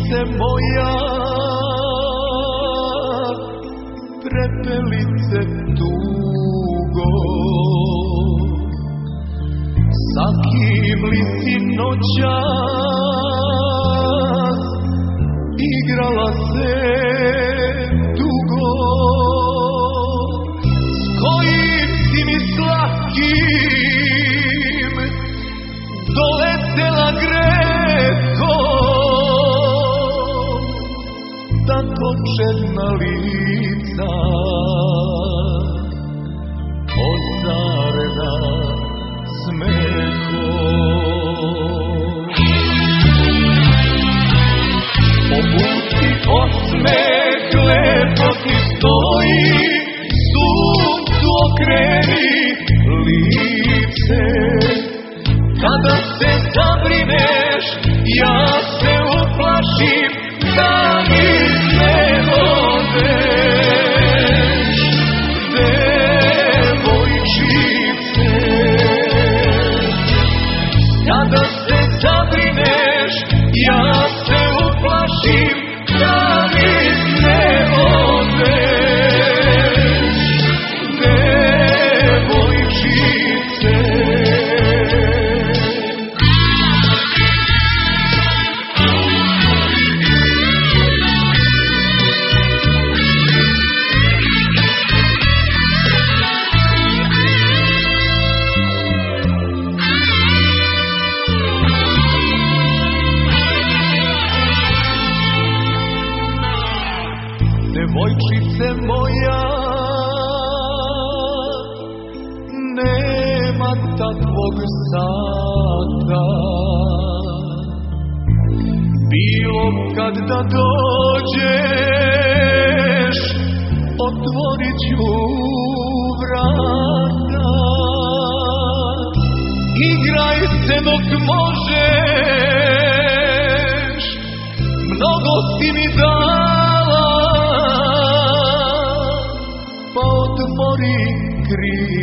devojčice moja, prepelice tugo, sa kim li si noćas igrala se dugo, s kojim si mi slatkim doletela greško, tako čedna lica ozarena smehom. Obuci osmeh, lepo ti stoji, suncu okreni lice. Kada se zabrineš, ja se uplašim da mi ne odeš, devojčice. Kada se zabrineš, ja se uplašim da mi ne odeš, devojčice. Devojčice moja, nema takvog sata, bilo kad da dođeš, otvorit ću vrata. Igraj se dok možeš, mnogo si mi dala, pa otvori krila.